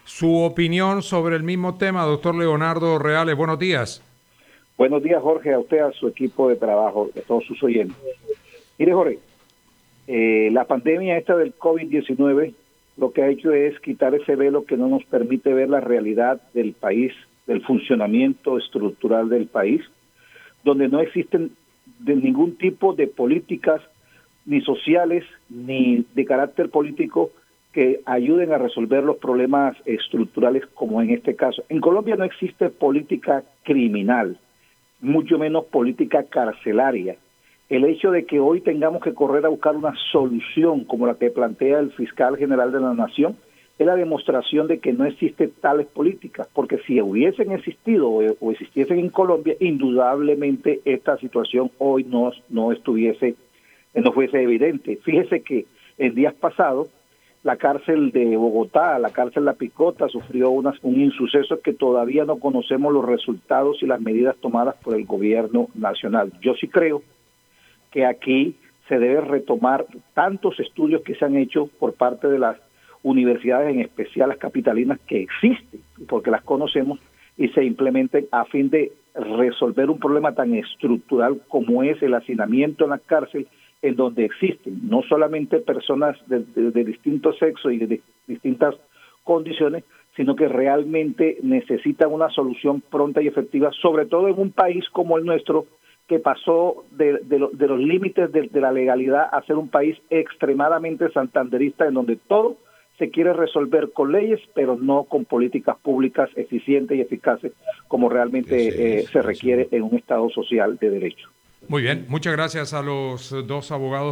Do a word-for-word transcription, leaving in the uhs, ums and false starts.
su opinión sobre el mismo tema, doctor Leonardo Reales. Buenos días. Buenos días, Jorge, a usted, a su equipo de trabajo, a todos sus oyentes. Mire, Jorge, eh, la pandemia esta del COVID diecinueve lo que ha hecho es quitar ese velo que no nos permite ver la realidad del país, del funcionamiento estructural del país, donde no existen de ningún tipo de políticas ni sociales ni de carácter político que ayuden a resolver los problemas estructurales como en este caso. En Colombia no existe política criminal, mucho menos política carcelaria. El hecho de que hoy tengamos que correr a buscar una solución como la que plantea el fiscal general de la Nación es la demostración de que no existen tales políticas, porque si hubiesen existido o, o existiesen en Colombia, indudablemente esta situación hoy no, no estuviese, no fuese evidente. Fíjese que en días pasados la cárcel de Bogotá, la cárcel La Picota, sufrió unas, un insuceso que todavía no conocemos los resultados y las medidas tomadas por el gobierno nacional. Yo sí creo que aquí se debe retomar tantos estudios que se han hecho por parte de las universidades, en especial las capitalinas, que existen, porque las conocemos, y se implementen a fin de resolver un problema tan estructural como es el hacinamiento en la cárcel, en donde existen no solamente personas de, de, de distintos sexos y de, de distintas condiciones, sino que realmente necesitan una solución pronta y efectiva, sobre todo en un país como el nuestro, que pasó de, de, lo, de los límites de, de la legalidad a ser un país extremadamente santanderista, en donde todo se quiere resolver con leyes, pero no con políticas públicas eficientes y eficaces, como realmente eh, se requiere en un Estado social de derecho. Muy bien, muchas gracias a los dos abogados